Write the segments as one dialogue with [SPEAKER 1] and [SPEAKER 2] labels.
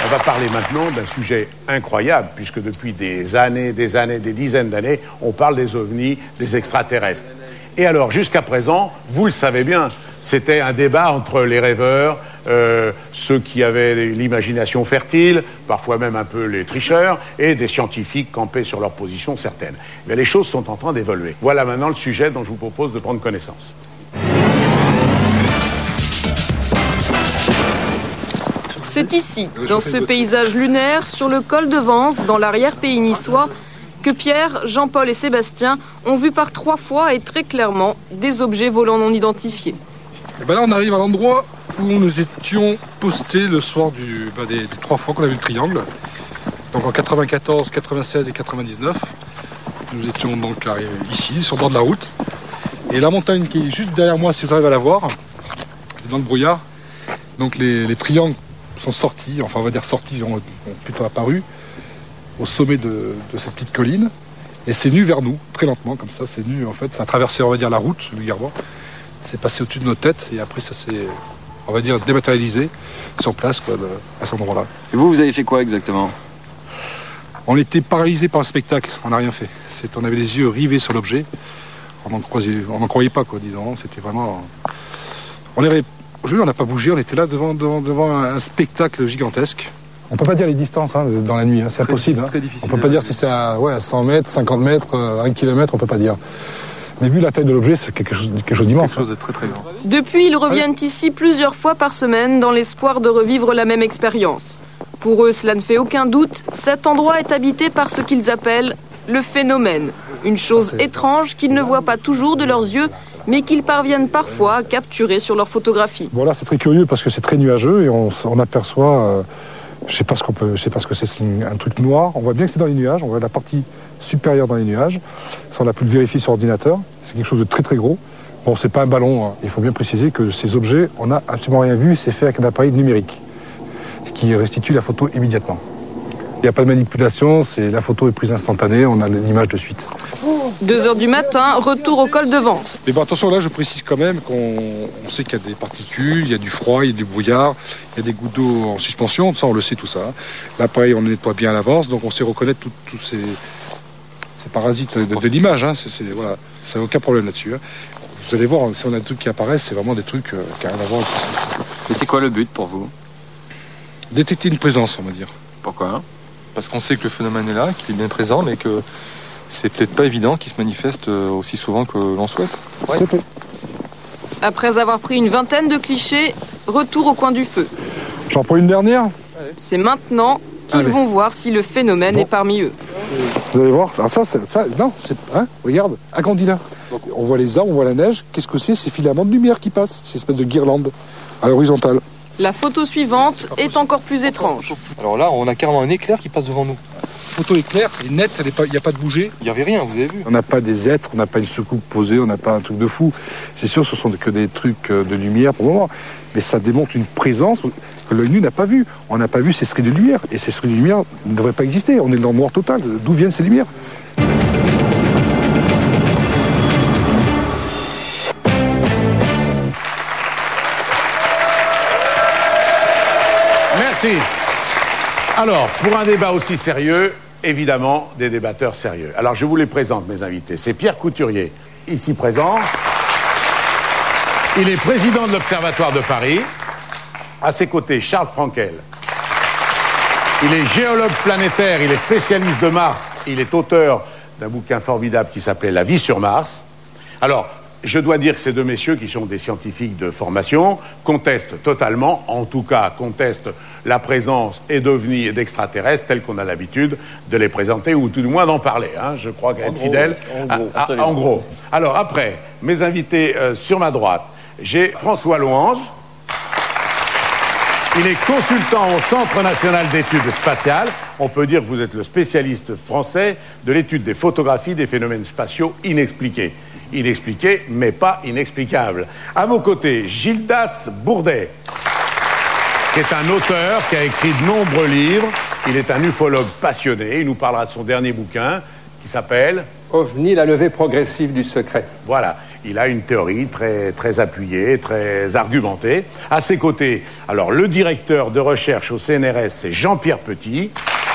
[SPEAKER 1] va parler maintenant d'un sujet incroyable, puisque depuis des années, des dizaines d'années, on parle des ovnis, des extraterrestres. Et alors, jusqu'à présent, vous le savez bien, c'était un débat entre les rêveurs, ceux qui avaient l'imagination fertile, parfois même un peu les tricheurs, et des scientifiques campés sur leur position certaine. Mais les choses sont en train d'évoluer. Voilà maintenant le sujet dont je vous propose de prendre connaissance.
[SPEAKER 2] C'est ici, dans ce paysage lunaire, sur le col de Vence, dans l'arrière-pays niçois, que Pierre, Jean-Paul et Sébastien ont vu par 3 fois et très clairement des objets volants non identifiés.
[SPEAKER 3] Et ben là, on arrive à l'endroit où nous étions postés le soir des 3 fois qu'on a vu le triangle. Donc en 94, 96 et 99. Nous étions donc arrivés ici, sur le bord de la route. Et la montagne qui est juste derrière moi, si vous arrivez à la voir, dans le brouillard, donc les triangles sont sortis, enfin on va dire sortis, ont plutôt apparu au sommet de cette petite colline. Et c'est venu vers nous, très lentement, comme ça, c'est venu en fait, ça a traversé, on va dire, la route, le Guerbois. C'est passé au-dessus de nos têtes et après ça s'est, on va dire, dématérialisé sur place, quoi, à cet endroit-là.
[SPEAKER 4] Et vous avez fait quoi exactement?
[SPEAKER 3] On était paralysés par le spectacle, on n'a rien fait. On avait les yeux rivés sur l'objet, on n'en croyait pas, quoi, disons. C'était vraiment... Aujourd'hui, on n'a pas bougé, on était là devant un spectacle gigantesque. On ne peut pas dire les distances dans la nuit, c'est impossible.
[SPEAKER 4] Très difficile.
[SPEAKER 3] On ne peut pas dire si c'est à 100 mètres, 50 mètres, 1 km, on ne peut pas dire. Mais vu la taille de l'objet, c'est quelque chose d'immense.
[SPEAKER 4] Quelque chose de très très grand.
[SPEAKER 2] Depuis, ils reviennent ici plusieurs fois par semaine dans l'espoir de revivre la même expérience. Pour eux, cela ne fait aucun doute, cet endroit est habité par ce qu'ils appellent le phénomène. Une chose étrange qu'ils ne voient pas toujours de leurs yeux, mais qu'ils parviennent parfois à capturer sur leurs photographies.
[SPEAKER 3] Bon là, c'est très curieux parce que c'est très nuageux et on aperçoit, je sais pas ce que c'est un truc noir. On voit bien que c'est dans les nuages, on voit la partie supérieure dans les nuages. Ça, on a pu le vérifier sur ordinateur. C'est quelque chose de très très gros. Bon, c'est pas un ballon, hein. Il faut bien préciser que ces objets, on n'a absolument rien vu, c'est fait avec un appareil numérique, ce qui restitue la photo immédiatement. Il n'y a pas de manipulation, la photo est prise instantanée, on a l'image de suite.
[SPEAKER 2] 2h du matin, retour au col de Vence.
[SPEAKER 3] Mais bon, attention, là, je précise quand même qu'on sait qu'il y a des particules, il y a du froid, il y a du brouillard, il y a des gouttes d'eau en suspension, ça, on le sait tout ça. L'appareil, on le nettoie bien à l'avance, donc on sait reconnaître tous ces parasites de l'image. Voilà, ça n'a aucun problème là-dessus. Vous allez voir, si on a des trucs qui apparaissent, c'est vraiment des trucs qui n'ont rien à voir avec ça.
[SPEAKER 4] Et c'est quoi le but pour vous?
[SPEAKER 3] Détecter une présence, on va dire.
[SPEAKER 4] Pourquoi?
[SPEAKER 5] Parce qu'on sait que le phénomène est là, qu'il est bien présent, mais que c'est peut-être pas évident qu'il se manifeste aussi souvent que l'on souhaite.
[SPEAKER 3] Ouais.
[SPEAKER 2] Après avoir pris une vingtaine de clichés, retour au coin du feu.
[SPEAKER 3] J'en prends une dernière?
[SPEAKER 2] C'est maintenant qu'ils vont voir si le phénomène est parmi eux.
[SPEAKER 3] Vous allez voir, alors regarde, agrandis là. On voit les arbres, on voit la neige. Qu'est-ce que c'est? Ces filaments de lumière qui passent, ces espèces de guirlandes à l'horizontale.
[SPEAKER 2] La photo suivante est encore plus étrange.
[SPEAKER 5] Alors là, on a carrément un éclair qui passe devant nous.
[SPEAKER 3] La photo est claire, elle est nette, il n'y a pas de bouger.
[SPEAKER 5] Il n'y avait rien, vous avez vu.
[SPEAKER 3] On n'a pas des êtres, on n'a pas une soucoupe posée, on n'a pas un truc de fou. C'est sûr, ce sont que des trucs de lumière pour le moment. Mais ça démontre une présence que l'œil nu n'a pas vue. On n'a pas vu ces stries de lumière. Et ces stries de lumière ne devraient pas exister. On est dans le noir total. D'où viennent ces lumières?
[SPEAKER 1] Merci. Alors, pour un débat aussi sérieux, évidemment, des débatteurs sérieux. Alors, je vous les présente, mes invités. C'est Pierre Couturier, ici présent. Il est président de l'Observatoire de Paris. À ses côtés, Charles Frankel. Il est géologue planétaire, il est spécialiste de Mars. Il est auteur d'un bouquin formidable qui s'appelait La vie sur Mars. Alors, je dois dire que ces deux messieurs, qui sont des scientifiques de formation, contestent totalement, en tout cas contestent la présence d'ovnis et d'extraterrestres tels qu'on a l'habitude de les présenter, ou tout du moins d'en parler. Je crois qu'à être fidèle. En gros. Alors après, mes invités sur ma droite, j'ai François Louange. Il est consultant au Centre national d'études spatiales. On peut dire que vous êtes le spécialiste français de l'étude des photographies des phénomènes spatiaux inexpliqués. Inexpliqués, mais pas inexplicables. À vos côtés, Gildas Bourdet, qui est un auteur qui a écrit de nombreux livres. Il est un ufologue passionné. Il nous parlera de son dernier bouquin, qui s'appelle
[SPEAKER 6] OVNI, la levée progressive du secret.
[SPEAKER 1] Voilà. il a une théorie très, très appuyée, très argumentée. À ses côtés, alors le directeur de recherche au CNRS, c'est Jean-Pierre Petit,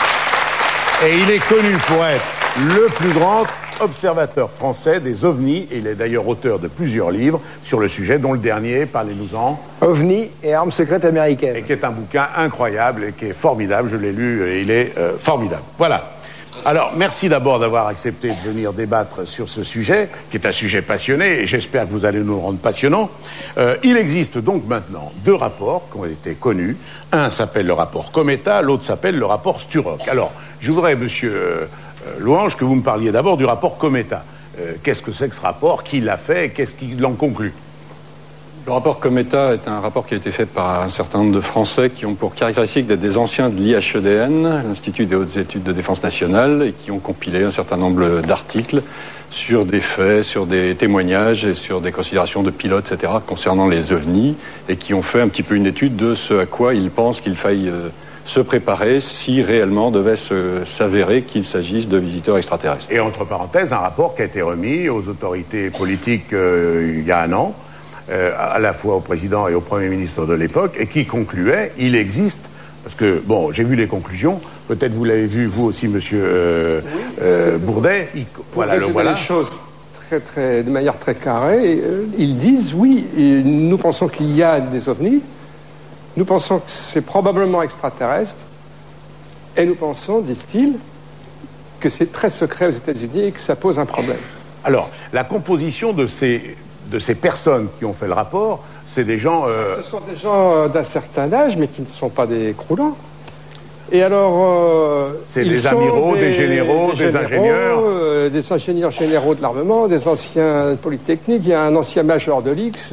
[SPEAKER 1] et il est connu pour être le plus grand observateur français des ovnis, et il est d'ailleurs auteur de plusieurs livres sur le sujet, dont le dernier, parlez-nous-en.
[SPEAKER 6] OVNI et armes secrètes américaines.
[SPEAKER 1] Et qui est un bouquin incroyable et qui est formidable, je l'ai lu et il est formidable. Voilà. Alors, merci d'abord d'avoir accepté de venir débattre sur ce sujet, qui est un sujet passionné, et j'espère que vous allez nous rendre passionnants. Il existe donc maintenant 2 rapports qui ont été connus. Un s'appelle le rapport Cometa, l'autre s'appelle le rapport Sturrock. Alors, je voudrais, monsieur Louange, que vous me parliez d'abord du rapport Cometa. Qu'est-ce que c'est que ce rapport? Qui l'a fait? Qu'est-ce qu'il en conclut?
[SPEAKER 4] Le rapport Cometa est un rapport qui a été fait par un certain nombre de Français qui ont pour caractéristique d'être des anciens de l'IHEDN, l'Institut des hautes études de défense nationale, et qui ont compilé un certain nombre d'articles sur des faits, sur des témoignages et sur des considérations de pilotes, etc., concernant les ovnis, et qui ont fait un petit peu une étude de ce à quoi ils pensent qu'il faille se préparer si réellement devait s'avérer qu'il s'agisse de visiteurs extraterrestres.
[SPEAKER 1] Et entre parenthèses, un rapport qui a été remis aux autorités politiques il y a un an, à la fois au président et au Premier ministre de l'époque, et qui concluait, il existe, parce que, bon, j'ai vu les conclusions, peut-être vous l'avez vu, vous aussi, monsieur Bourdet.
[SPEAKER 7] Voilà, le voilà. Les choses de manière très carrée, ils disent, oui, nous pensons qu'il y a des ovnis, nous pensons que c'est probablement extraterrestre, et nous pensons, disent-ils, que c'est très secret aux États-Unis et que ça pose un problème.
[SPEAKER 1] Alors, la composition de ces personnes qui ont fait le rapport, c'est des gens...
[SPEAKER 7] Ce sont des gens d'un certain âge, mais qui ne sont pas des croulants. Et alors...
[SPEAKER 1] c'est des amiraux, des généraux, des ingénieurs.
[SPEAKER 7] Des ingénieurs généraux de l'armement, des anciens polytechniques. Il y a un ancien major de l'X.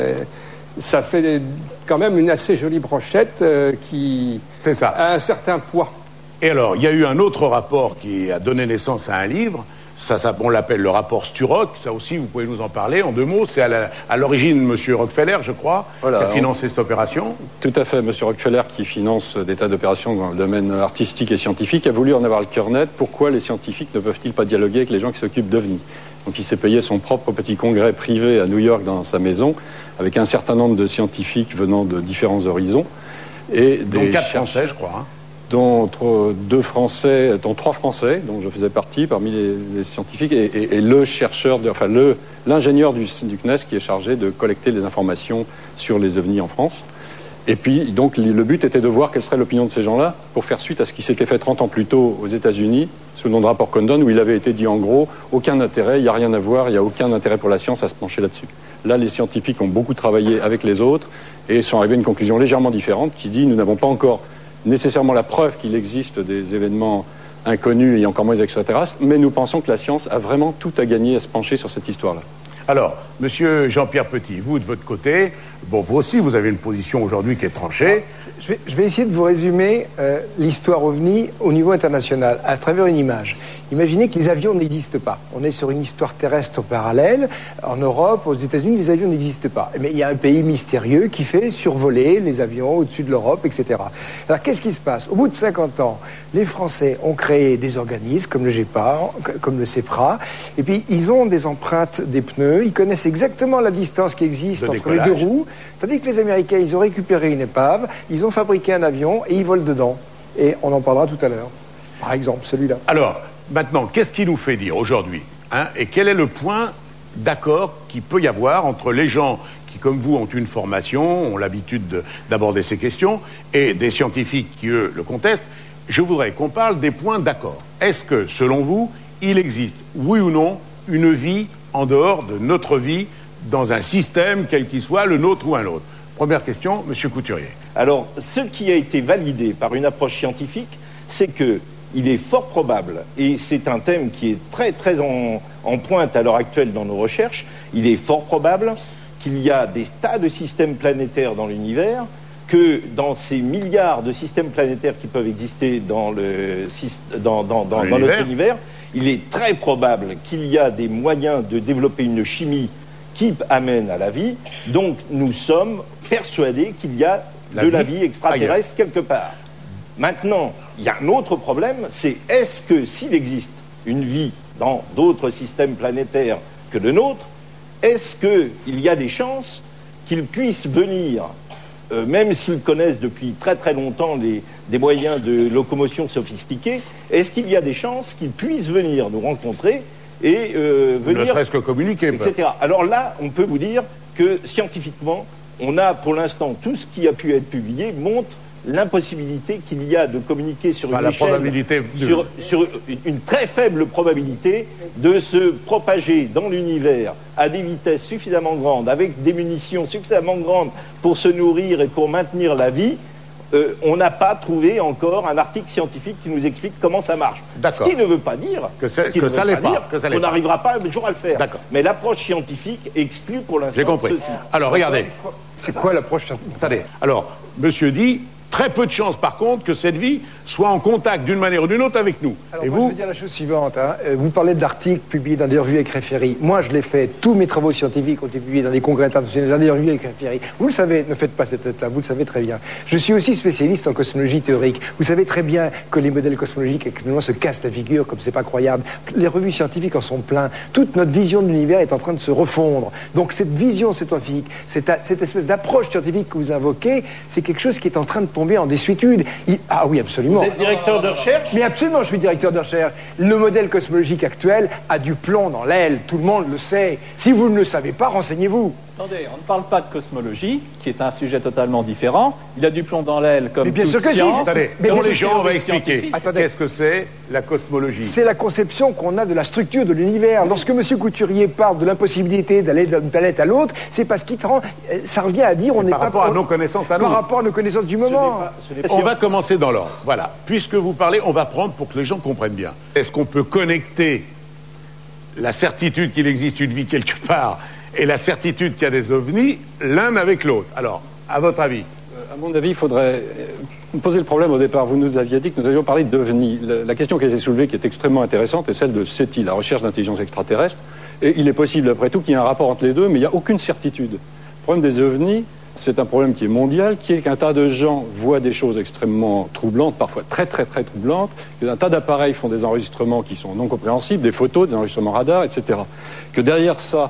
[SPEAKER 7] Ça fait quand même une assez jolie brochette qui a un certain poids.
[SPEAKER 1] Et alors, il y a eu un autre rapport qui a donné naissance à un livre. On l'appelle le rapport Sturrock. Ça aussi, vous pouvez nous en parler en 2 mots. C'est à l'origine M. Rockefeller, je crois, voilà, qui a financé cette opération.
[SPEAKER 4] Tout à fait. M. Rockefeller, qui finance des tas d'opérations dans le domaine artistique et scientifique, a voulu en avoir le cœur net. Pourquoi les scientifiques ne peuvent-ils pas dialoguer avec les gens qui s'occupent d'OVNI? Donc il s'est payé son propre petit congrès privé à New York dans sa maison, avec un certain nombre de scientifiques venant de différents horizons. Et
[SPEAKER 1] dont 4 Français, je crois. Hein.
[SPEAKER 4] Dont 3 Français, dont je faisais partie parmi les scientifiques, et le chercheur, l'ingénieur du CNES qui est chargé de collecter les informations sur les ovnis en France. Et puis, donc, le but était de voir quelle serait l'opinion de ces gens-là pour faire suite à ce qui s'était fait 30 ans plus tôt aux États-Unis, sous le nom de rapport Condon, où il avait été dit en gros, aucun intérêt, il n'y a rien à voir, il n'y a aucun intérêt pour la science à se pencher là-dessus. Là, les scientifiques ont beaucoup travaillé avec les autres et sont arrivés à une conclusion légèrement différente qui dit, nous n'avons pas encore nécessairement la preuve qu'il existe des événements inconnus et encore moins extraterrestres, mais nous pensons que la science a vraiment tout à gagner à se pencher sur cette histoire-là.
[SPEAKER 1] Alors, monsieur Jean-Pierre Petit, vous, de votre côté, bon, vous aussi, vous avez une position aujourd'hui qui est tranchée.
[SPEAKER 6] Je vais essayer de vous résumer l'histoire OVNI au niveau international, à travers une image. Imaginez que les avions n'existent pas. On est sur une histoire terrestre parallèle. En Europe, aux États-Unis, les avions n'existent pas. Mais il y a un pays mystérieux qui fait survoler les avions au-dessus de l'Europe, etc. Alors, qu'est-ce qui se passe? Au bout de 50 ans, les Français ont créé des organismes comme le GEPAR, comme le CEPRA, et puis ils ont des empreintes des pneus, ils connaissent exactement la distance qui existe entre les 2 roues, tandis que les Américains, ils ont récupéré une épave, ils ont fabriqué un avion et ils volent dedans. Et on en parlera tout à l'heure. Par exemple, celui-là.
[SPEAKER 1] Alors, maintenant, qu'est-ce qui nous fait dire aujourd'hui, et quel est le point d'accord qu'il peut y avoir entre les gens qui, comme vous, ont une formation, ont l'habitude d'aborder ces questions, et des scientifiques qui, eux, le contestent? Je voudrais qu'on parle des points d'accord. Est-ce que, selon vous, il existe, oui ou non, une vie en dehors de notre vie, dans un système, quel qu'il soit, le nôtre ou un autre? Première question, monsieur Couturier.
[SPEAKER 8] Alors, ce qui a été validé par une approche scientifique, c'est qu'il est fort probable, et c'est un thème qui est très très en pointe à l'heure actuelle dans nos recherches, il est fort probable qu'il y a des tas de systèmes planétaires dans l'univers, que dans ces milliards de systèmes planétaires qui peuvent exister dans notre univers, il est très probable qu'il y a des moyens de développer une chimie qui amène à la vie. Donc nous sommes persuadés qu'il y a la vie extraterrestre quelque part. Maintenant, il y a un autre problème, c'est est-ce que s'il existe une vie dans d'autres systèmes planétaires que le nôtre, est-ce qu'il y a des chances qu'ils puissent venir, même s'ils connaissent depuis très très longtemps des moyens de locomotion sophistiqués, est-ce qu'il y a des chances qu'ils puissent venir nous rencontrer et venir...
[SPEAKER 1] Ne serait-ce que communiquer.
[SPEAKER 8] Etc. Alors là, on peut vous dire que scientifiquement, on a pour l'instant tout ce qui a pu être publié montre l'impossibilité qu'il y a de communiquer sur une échelle, sur une très faible probabilité de se propager dans l'univers à des vitesses suffisamment grandes, avec des munitions suffisamment grandes pour se nourrir et pour maintenir la vie. On n'a pas trouvé encore un article scientifique qui nous explique comment ça marche. Ce qui ne veut pas dire qu'on n'arrivera pas un jour à le faire. Mais l'approche scientifique exclut pour l'instant ceci.
[SPEAKER 1] Alors, regardez.
[SPEAKER 6] C'est quoi l'approche scientifique?
[SPEAKER 1] Attendez. Alors, monsieur dit... Très peu de chances, par contre, que cette vie soit en contact d'une manière ou d'une autre avec nous.
[SPEAKER 6] Alors, je vais dire la chose suivante. Vous parlez d'articles publiés dans des revues avec référies. Moi, je l'ai fait. Tous mes travaux scientifiques ont été publiés dans des congrès internationaux, dans des revues avec référies. Vous le savez, ne faites pas cette tête-là, vous le savez très bien. Je suis aussi spécialiste en cosmologie théorique. Vous savez très bien que les modèles cosmologiques, actuellement, se cassent la figure, comme c'est pas croyable. Les revues scientifiques en sont pleines. Toute notre vision de l'univers est en train de se refondre. Donc, cette vision scientifique, cette espèce d'approche scientifique que vous invoquez, c'est quelque chose qui est en train de tomber en désuétude. Ah oui, absolument.
[SPEAKER 8] Vous êtes directeur de recherche?
[SPEAKER 6] Mais absolument, je suis directeur de recherche. Le modèle cosmologique actuel a du plomb dans l'aile. Tout le monde le sait. Si vous ne le savez pas, renseignez-vous.
[SPEAKER 9] Attendez, on ne parle pas de cosmologie, qui est un sujet totalement différent. Il a du plomb dans l'aile comme
[SPEAKER 6] bien sûr que
[SPEAKER 9] science.
[SPEAKER 6] Si.
[SPEAKER 1] Attendez, pour les gens, on va expliquer. Qu'est-ce que c'est la cosmologie?
[SPEAKER 6] C'est la conception qu'on a de la structure de l'univers. Lorsque M. Couturier parle de l'impossibilité d'aller d'une planète à l'autre, c'est parce qu'il ça revient à dire on n'est pas...
[SPEAKER 1] Par rapport à nos connaissances à nous.
[SPEAKER 6] Par rapport à nos connaissances du moment.
[SPEAKER 1] On va commencer dans l'ordre. Voilà. Puisque vous parlez, on va prendre pour que les gens comprennent bien. Est-ce qu'on peut connecter la certitude qu'il existe une vie quelque part et la certitude qu'il y a des ovnis l'un avec l'autre? Alors, à votre avis?
[SPEAKER 4] À mon avis, il faudrait poser le problème au départ. Vous nous aviez dit que nous avions parlé d'ovnis. La question qui a été soulevée, qui est extrêmement intéressante, est celle de SETI, la recherche d'intelligence extraterrestre. Et il est possible, après tout, qu'il y ait un rapport entre les deux, mais il n'y a aucune certitude. Le problème des ovnis, c'est un problème qui est mondial, qui est qu'un tas de gens voient des choses extrêmement troublantes, parfois très très très troublantes, qu'un tas d'appareils font des enregistrements qui sont non compréhensibles, des photos, des enregistrements radar, etc. Que derrière ça,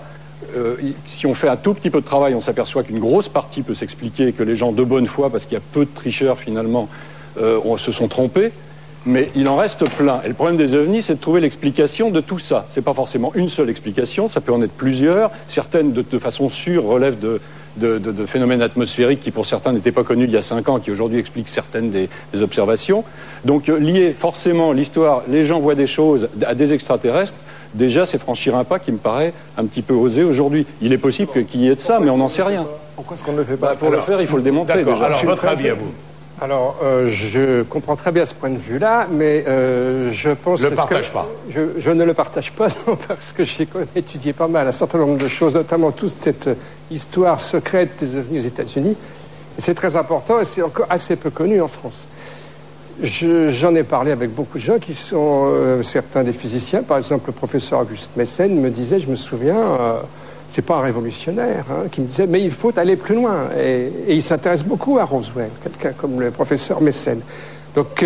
[SPEAKER 4] si on fait un tout petit peu de travail, on s'aperçoit qu'une grosse partie peut s'expliquer, que les gens de bonne foi, parce qu'il y a peu de tricheurs finalement, se sont trompés, mais il en reste plein. Et le problème des ovnis, c'est de trouver l'explication de tout ça. C'est pas forcément une seule explication, ça peut en être plusieurs. Certaines, de façon sûre, relèvent de phénomènes atmosphériques qui, pour certains, n'étaient pas connus il y a 5 ans, qui aujourd'hui expliquent certaines des observations. Donc, lier forcément l'histoire, les gens voient des choses à des extraterrestres. Déjà, c'est franchir un pas qui me paraît un petit peu osé aujourd'hui. Il est possible qu'il y ait de ça, mais on n'en sait rien.
[SPEAKER 6] Pourquoi est-ce qu'on ne le fait pas?
[SPEAKER 4] Pour le faire, il faut le démontrer déjà.
[SPEAKER 1] Alors, votre avis à vous?
[SPEAKER 7] Alors, je comprends très bien ce point de vue-là, mais je pense...
[SPEAKER 1] Je
[SPEAKER 7] ne le partage pas, non, parce que j'ai étudié pas mal un certain nombre de choses, notamment toute cette histoire secrète des ovnis aux États-Unis. C'est très important et c'est encore assez peu connu en France. J'en ai parlé avec beaucoup de gens qui sont certains des physiciens. Par exemple, le professeur Auguste Messen me disait, je me souviens, c'est pas un révolutionnaire, qui me disait, mais il faut aller plus loin. Et il s'intéresse beaucoup à Roswell, quelqu'un comme le professeur Messen. Donc,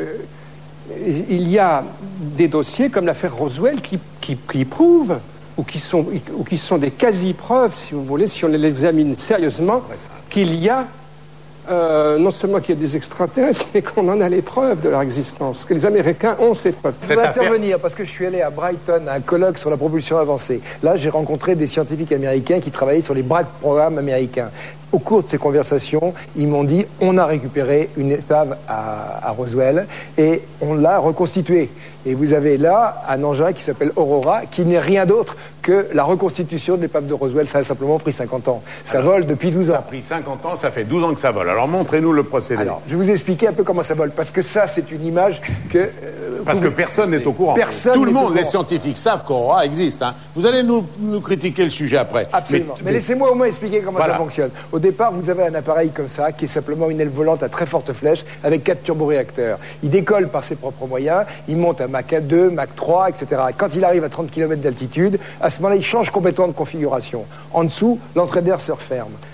[SPEAKER 7] il y a des dossiers comme l'affaire Roswell qui prouvent, ou qui sont des quasi-preuves, si vous voulez, si on les examine sérieusement, qu'il y a non seulement qu'il y a des extraterrestres, mais qu'on en a les preuves de leur existence, que les Américains ont ces preuves.
[SPEAKER 6] Je vais intervenir parce que je suis allé à Brighton à un colloque sur la propulsion avancée. Là, j'ai rencontré des scientifiques américains qui travaillaient sur les bras de programme américains. Au cours de ces conversations, ils m'ont dit on a récupéré une épave à Roswell et on l'a reconstituée. Et vous avez là un engin qui s'appelle Aurora, qui n'est rien d'autre que la reconstitution de l'épave de Roswell. Ça a simplement pris 50 ans. Ça vole depuis 12 ans.
[SPEAKER 1] Ça a pris 50 ans, ça fait 12 ans que ça vole. Alors montrez-nous le procédé.
[SPEAKER 6] Alors, je vais vous expliquer un peu comment ça vole, parce que ça, c'est une image que...
[SPEAKER 1] parce que personne n'est au courant. Tout le monde, les scientifiques, savent qu'Aurora existe. Vous allez nous critiquer le sujet après.
[SPEAKER 6] Absolument. Mais laissez-moi au moins expliquer comment ça fonctionne. Au départ, vous avez un appareil comme ça, qui est simplement une aile volante à très forte flèche, avec 4 turboréacteurs. Il décolle par ses propres moyens, il monte à Mach 2, Mach 3, etc. Quand il arrive à 30 km d'altitude, à ce moment-là, il change complètement de configuration. En dessous, l'entrée d'air se referme.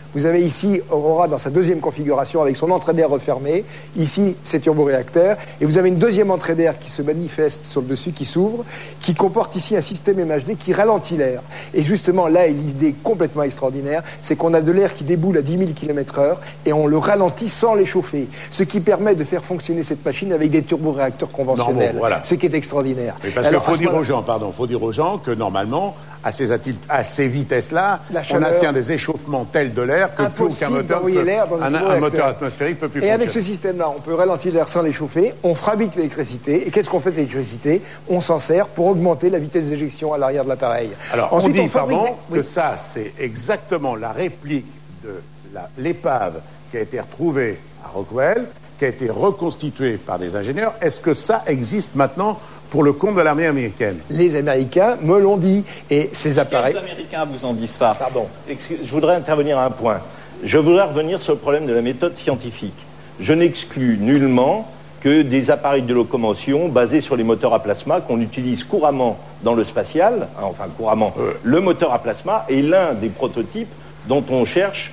[SPEAKER 6] Vous avez ici Aurora dans sa deuxième configuration avec son entrée d'air refermée. Ici, c'est turboréacteur. Et vous avez une deuxième entrée d'air qui se manifeste sur le dessus, qui s'ouvre, qui comporte ici un système MHD qui ralentit l'air. Et justement, là est l'idée complètement extraordinaire, c'est qu'on a de l'air qui déboule à 10 000 km/h et on le ralentit sans l'échauffer. Ce qui permet de faire fonctionner cette machine avec des turboréacteurs conventionnels.
[SPEAKER 1] Non, voilà.
[SPEAKER 6] Ce qui est extraordinaire.
[SPEAKER 1] Mais parce qu'il faut dire aux gens que normalement, à ces vitesses-là, on atteint des échauffements tels de l'air que plus aucun moteur, un moteur atmosphérique peut plus fonctionner.
[SPEAKER 6] Et avec ce système-là, on peut ralentir l'air sans l'échauffer, on fabrique l'électricité, et qu'est-ce qu'on fait de l'électricité? On s'en sert pour augmenter la vitesse d'éjection à l'arrière de l'appareil.
[SPEAKER 1] Alors, ensuite, on dit, que ça, c'est exactement la réplique de l'épave qui a été retrouvée à Rockwell, qui a été reconstituée par des ingénieurs. Est-ce que ça existe maintenant pour le compte de l'armée américaine?
[SPEAKER 6] Les Américains me l'ont dit. Et ces appareils...
[SPEAKER 9] Quels Américains vous ont dit ça?
[SPEAKER 8] Pardon, je voudrais intervenir à un point. Je voudrais revenir sur le problème de la méthode scientifique. Je n'exclus nullement que des appareils de locomotion basés sur les moteurs à plasma qu'on utilise couramment dans le spatial, le moteur à plasma est l'un des prototypes dont on cherche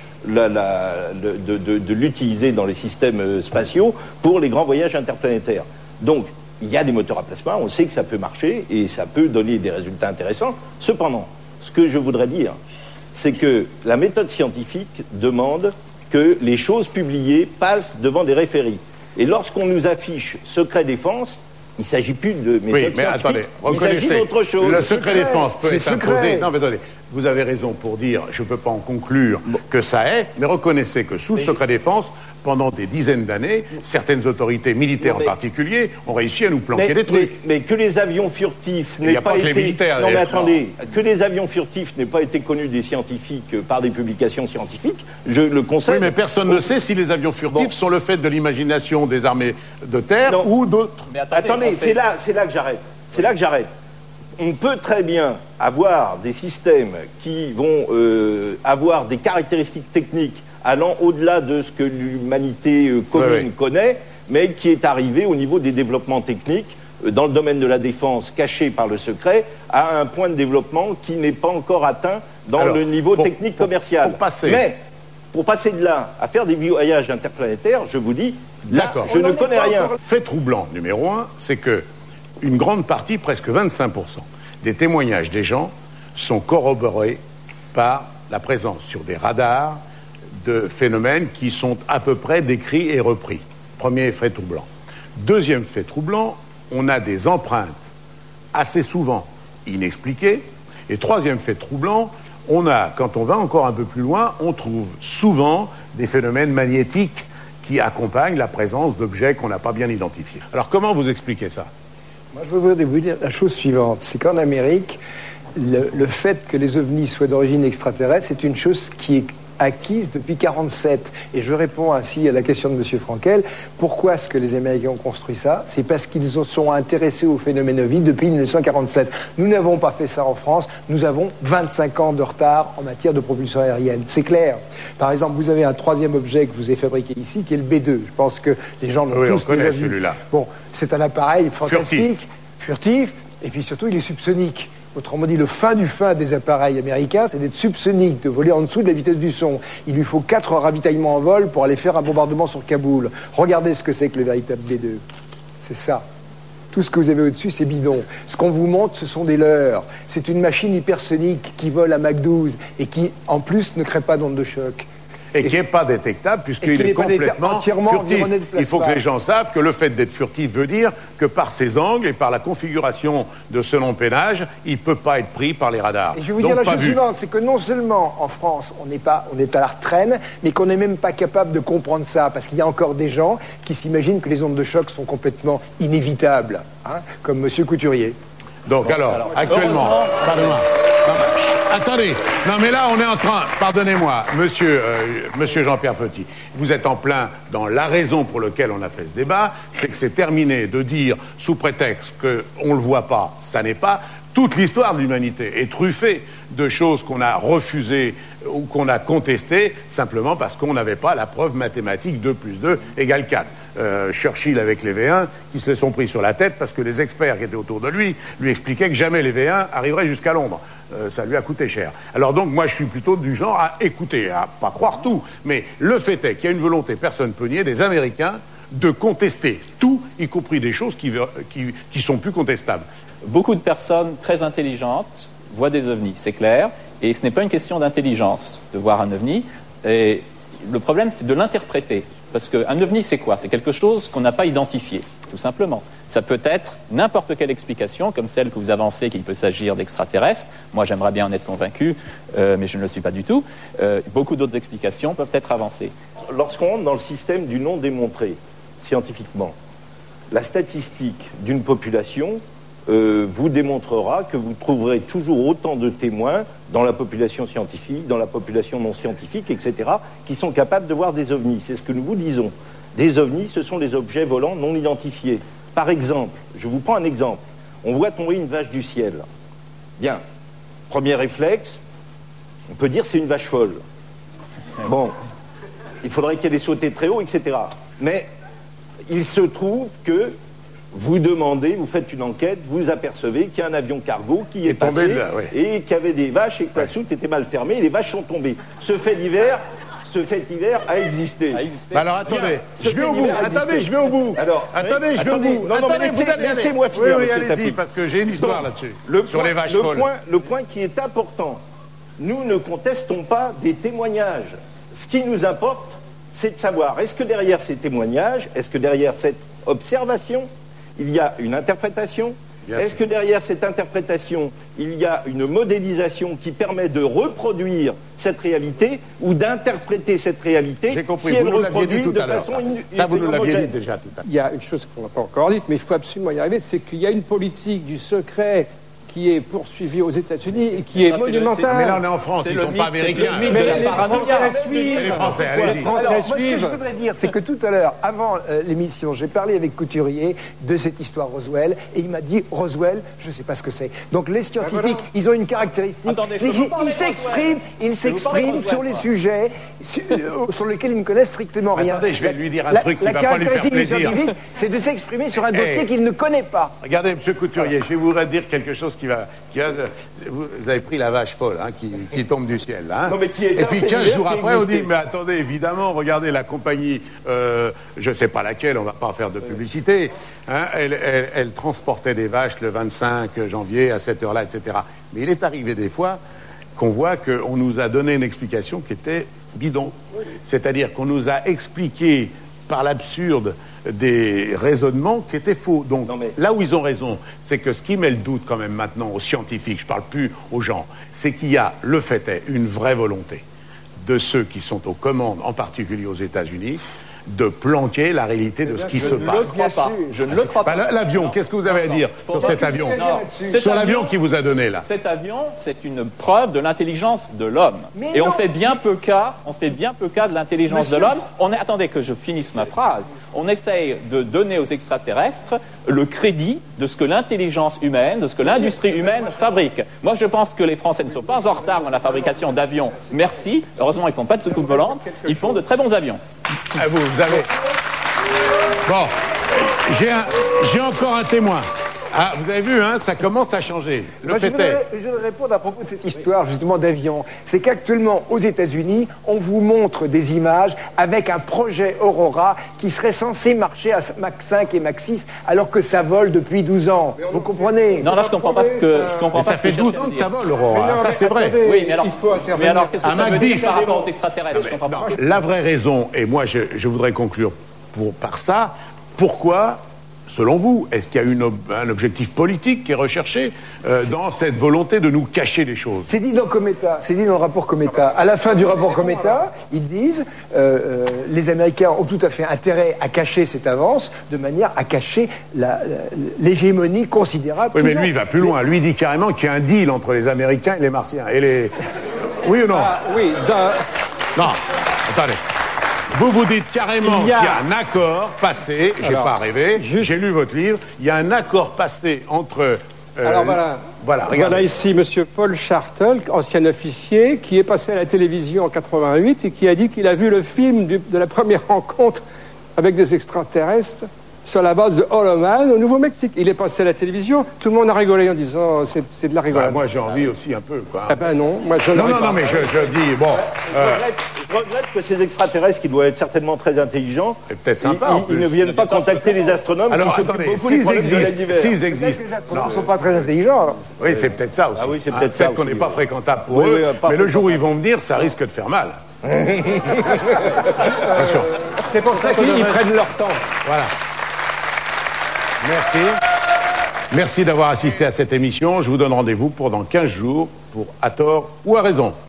[SPEAKER 8] de l'utiliser dans les systèmes spatiaux pour les grands voyages interplanétaires. Donc, il y a des moteurs à plasma, on sait que ça peut marcher et ça peut donner des résultats intéressants. Cependant, ce que je voudrais dire, c'est que la méthode scientifique demande que les choses publiées passent devant des référés. Et lorsqu'on nous affiche secret défense, il ne s'agit plus de méthode scientifique,
[SPEAKER 1] attendez,
[SPEAKER 8] il s'agit d'autre chose.
[SPEAKER 1] Le secret défense peut être imposé. Non, mais attendez, vous avez raison pour dire, je ne peux pas en conclure que ça est, mais reconnaissez que sous le secret défense, pendant des dizaines d'années, certaines autorités militaires en particulier ont réussi à nous planquer des trucs.
[SPEAKER 8] Mais que les avions furtifs n'aient pas été... Non, mais attendez, que les avions furtifs n'aient pas été connus des scientifiques par des publications scientifiques, je le concède.
[SPEAKER 1] Oui, mais personne ne sait si les avions furtifs sont le fait de l'imagination des armées de terre ou d'autres.
[SPEAKER 8] Mais attendez, c'est là que j'arrête. C'est là que j'arrête. On peut très bien avoir des systèmes qui vont avoir des caractéristiques techniques allant au-delà de ce que l'humanité commune connaît, mais qui est arrivé au niveau des développements techniques dans le domaine de la défense, caché par le secret, à un point de développement qui n'est pas encore atteint dans le niveau technique commercial. Mais pour passer de là à faire des voyages interplanétaires, je vous dis, là, je ne connais rien.
[SPEAKER 1] Fait troublant numéro 1, c'est que une grande partie, presque 25%, des témoignages des gens sont corroborés par la présence sur des radars de phénomènes qui sont à peu près décrits et repris. Premier fait troublant. Deuxième fait troublant, on a des empreintes assez souvent inexpliquées. Et troisième fait troublant, on a, quand on va encore un peu plus loin, on trouve souvent des phénomènes magnétiques qui accompagnent la présence d'objets qu'on n'a pas bien identifiés. Alors comment vous expliquez ça?
[SPEAKER 6] Moi, je veux vous dire la chose suivante, c'est qu'en Amérique, le fait que les ovnis soient d'origine extraterrestre, c'est une chose qui est acquise depuis 1947. Et je réponds ainsi à la question de M. Frankel. Pourquoi est-ce que les Américains ont construit ça? C'est parce qu'ils sont intéressés au phénomène OVNI depuis 1947. Nous n'avons pas fait ça en France. Nous avons 25 ans de retard en matière de propulsion aérienne. C'est clair. Par exemple, vous avez un troisième objet que vous avez fabriqué ici, qui est le B2. Je pense que les gens l'ont tous déjà vu.
[SPEAKER 1] Celui-là.
[SPEAKER 6] Bon, c'est un appareil fantastique, furtif, et puis surtout, il est subsonique. Autrement dit, le fin du fin des appareils américains, c'est d'être subsonique, de voler en dessous de la vitesse du son. Il lui faut 4 ravitaillements en vol pour aller faire un bombardement sur Kaboul. Regardez ce que c'est que le véritable B2. C'est ça. Tout ce que vous avez au-dessus, c'est bidon. Ce qu'on vous montre, ce sont des leurres. C'est une machine hypersonique qui vole à Mach 12 et qui, en plus, ne crée pas d'onde de choc.
[SPEAKER 1] Et qui n'est pas détectable puisqu'il est complètement furtif. Il faut que les gens savent que le fait d'être furtif veut dire que par ses angles et par la configuration de ce long pénage, il ne peut pas être pris par les radars.
[SPEAKER 6] Et je vais vous dire la chose suivante, c'est que non seulement en France, on est à la retraîne, mais qu'on n'est même pas capable de comprendre ça, parce qu'il y a encore des gens qui s'imaginent que les ondes de choc sont complètement inévitables, hein, comme M. Couturier.
[SPEAKER 1] Donc alors actuellement, pardonnez-moi. Attendez, non mais là on est en train, pardonnez-moi, monsieur Jean-Pierre Petit, vous êtes en plein dans la raison pour laquelle on a fait ce débat, c'est que c'est terminé de dire sous prétexte qu'on ne le voit pas, ça n'est pas. Toute l'histoire de l'humanité est truffée de choses qu'on a refusées ou qu'on a contestées simplement parce qu'on n'avait pas la preuve mathématique 2 + 2 = 4. Churchill avec les V1 qui se les sont pris sur la tête parce que les experts qui étaient autour de lui expliquaient que jamais les V1 arriveraient jusqu'à Londres. Ça lui a coûté cher. Alors donc, moi, je suis plutôt du genre à écouter, à pas croire tout. Mais le fait est qu'il y a une volonté, personne ne peut nier, des Américains de contester tout, y compris des choses qui sont plus contestables.
[SPEAKER 9] Beaucoup de personnes très intelligentes voient des ovnis, c'est clair. Et ce n'est pas une question d'intelligence de voir un ovni. Et le problème, c'est de l'interpréter. Parce qu'un ovni, c'est quoi? C'est quelque chose qu'on n'a pas identifié, tout simplement. Ça peut être n'importe quelle explication, comme celle que vous avancez, qu'il peut s'agir d'extraterrestres. Moi, j'aimerais bien en être convaincu, mais je ne le suis pas du tout. Beaucoup d'autres explications peuvent être avancées.
[SPEAKER 8] Lorsqu'on rentre dans le système du non démontré, scientifiquement, la statistique d'une population vous démontrera que vous trouverez toujours autant de témoins dans la population scientifique, dans la population non scientifique, etc., qui sont capables de voir des ovnis. C'est ce que nous vous disons. Des ovnis, ce sont des objets volants non identifiés. Par exemple, je vous prends un exemple. On voit tomber une vache du ciel. Bien. Premier réflexe, on peut dire c'est une vache folle. Bon. Il faudrait qu'elle ait sauté très haut, etc. Mais il se trouve que vous demandez, vous faites une enquête, vous apercevez qu'il y a un avion cargo qui est passé et qu'il y avait des vaches et que la soute était mal fermée et les vaches sont tombées. Ce fait divers a existé.
[SPEAKER 1] Alors attendez, je vais au bout.
[SPEAKER 8] Laissez-moi finir.
[SPEAKER 1] Oui, allez-y, parce que j'ai une histoire là-dessus. Sur les vaches folles.
[SPEAKER 8] Le point qui est important, nous ne contestons pas des témoignages. Ce qui nous importe, c'est de savoir, est-ce que derrière ces témoignages, est-ce que derrière cette observation, il y a une interprétation? Est-ce que derrière cette interprétation, il y a une modélisation qui permet de reproduire cette réalité ou d'interpréter cette réalité?
[SPEAKER 1] J'ai compris,
[SPEAKER 8] si elle
[SPEAKER 1] vous nous l'aviez dit
[SPEAKER 8] reproduit
[SPEAKER 1] tout à
[SPEAKER 8] de
[SPEAKER 1] l'heure.
[SPEAKER 8] façon
[SPEAKER 1] Ça, vous nous l'aviez dit déjà tout à l'heure.
[SPEAKER 7] Il y a une chose qu'on n'a pas encore dite, mais il faut absolument y arriver, c'est qu'il y a une politique du secret qui est poursuivie aux États-Unis et qui est monumentale.
[SPEAKER 1] Mais là, on est en France, ils ne sont pas américains.
[SPEAKER 7] Mais les Français suivent.
[SPEAKER 1] Les Français, allez-y.
[SPEAKER 6] Alors, moi, ce que je voudrais dire, c'est que tout à l'heure, avant l'émission, j'ai parlé avec Couturier de cette histoire Roswell, et il m'a dit, Roswell, je ne sais pas ce que c'est. Donc les scientifiques, ils ont une caractéristique, c'est qu'ils s'expriment sur les sujets sur lesquels ils ne connaissent strictement rien.
[SPEAKER 1] Attendez, je vais lui dire un truc qui ne va pas lui faire plaisir.
[SPEAKER 6] C'est de s'exprimer sur un dossier qu'il ne connaît pas.
[SPEAKER 1] Regardez, M. Couturier, je vais vous dire quelque chose vous avez pris la vache folle qui tombe du ciel. Hein.
[SPEAKER 8] Non, mais qui est
[SPEAKER 1] et puis 15 jours après, on dit, mais attendez, évidemment, regardez la compagnie, je ne sais pas laquelle, on ne va pas faire de publicité, hein, elle transportait des vaches le 25 janvier à cette heure-là, etc. Mais il est arrivé des fois qu'on voit qu'on nous a donné une explication qui était bidon. C'est-à-dire qu'on nous a expliqué par l'absurde des raisonnements qui étaient faux. Donc, là où ils ont raison, c'est que ce qui met le doute quand même maintenant aux scientifiques, je ne parle plus aux gens, c'est qu'il y a, le fait est, une vraie volonté de ceux qui sont aux commandes, en particulier aux États-Unis, de planquer la réalité de ce qui se passe.
[SPEAKER 9] Je ne le crois pas.
[SPEAKER 1] L'avion, qu'est-ce que vous avez à dire sur cet avion? Sur l'avion qui vous a donné là.
[SPEAKER 9] Cet avion, c'est une preuve de l'intelligence de l'homme. Et on fait bien peu cas de l'intelligence de l'homme. Attendez que je finisse ma phrase. On essaye de donner aux extraterrestres le crédit de ce que l'intelligence humaine, de ce que l'industrie humaine fabrique. Moi, je pense que les Français ne sont pas en retard dans la fabrication d'avions. Merci. Heureusement, ils ne font pas de soucoupe volante. Ils font de très bons avions.
[SPEAKER 1] Vous avez... Bon, j'ai encore un témoin. Ah, vous avez vu, hein, ça commence à changer. Je voudrais
[SPEAKER 6] répondre à propos de cette histoire justement d'avion. C'est qu'actuellement, aux États-Unis, on vous montre des images avec un projet Aurora qui serait censé marcher à Mach 5 et Mach 6 alors que ça vole depuis 12 ans. Vous comprenez?
[SPEAKER 9] Non, là, je ne comprends pas ce que je comprends.
[SPEAKER 1] Ça fait 12 ans que ça vole, Aurora. Ça, c'est vrai.
[SPEAKER 9] Oui, mais alors, qu'est-ce que ça veut dire par rapport aux extraterrestres? Je comprends pas.
[SPEAKER 1] La vraie raison, et moi, je voudrais conclure par ça, pourquoi... Selon vous, est-ce qu'il y a un objectif politique qui est recherché dans cette volonté de nous cacher les choses?
[SPEAKER 6] C'est dit dans Cometa, c'est dit dans le rapport Cometa. À la fin du rapport Cometa, ils disent les Américains ont tout à fait intérêt à cacher cette avance de manière à cacher l'hégémonie considérable.
[SPEAKER 1] Oui, mais lui, il va plus loin. Lui, il dit carrément qu'il y a un deal entre les Américains et les Martiens. Oui ou non?
[SPEAKER 7] Oui.
[SPEAKER 1] Non, attendez. Vous dites carrément qu'il y a un accord passé, j'ai pas rêvé, j'ai lu votre livre, il y a un accord passé entre...
[SPEAKER 7] Alors voilà ici M. Paul Chartel, ancien officier, qui est passé à la télévision en 88 et qui a dit qu'il a vu le film de la première rencontre avec des extraterrestres sur la base de Holloman au Nouveau-Mexique. Il est passé à la télévision, tout le monde a rigolé en disant c'est de la rigolade.
[SPEAKER 1] Moi j'ai envie aussi un peu, quoi.
[SPEAKER 7] Ah ben non, moi je
[SPEAKER 1] Non, mais je dis, bon...
[SPEAKER 8] Je regrette que ces extraterrestres, qui doivent être certainement très intelligents,
[SPEAKER 1] c'est peut-être sympa, en
[SPEAKER 8] ils
[SPEAKER 1] plus.
[SPEAKER 8] ne viennent pas contacter les astronomes.
[SPEAKER 1] Alors,
[SPEAKER 8] qui s'occupent
[SPEAKER 1] attendez,
[SPEAKER 8] beaucoup des problèmes de l'univers.
[SPEAKER 1] s'ils existent...
[SPEAKER 6] Les astronomes ne sont pas très intelligents. Alors.
[SPEAKER 1] Oui, c'est peut-être ça aussi.
[SPEAKER 8] Ah oui, c'est peut-être ça
[SPEAKER 1] qu'on
[SPEAKER 8] aussi,
[SPEAKER 1] n'est pas
[SPEAKER 8] oui.
[SPEAKER 1] fréquentable pour
[SPEAKER 8] Oui,
[SPEAKER 1] eux,
[SPEAKER 8] oui, pas
[SPEAKER 1] mais le jour où ils
[SPEAKER 8] fréquentable.
[SPEAKER 1] vont venir, ça risque de faire mal. Attention.
[SPEAKER 7] C'est pour ça qu'ils prennent leur temps.
[SPEAKER 1] Voilà. Merci. Merci d'avoir assisté à cette émission. Je vous donne rendez-vous pour dans 15 jours pour À tort ou à raison.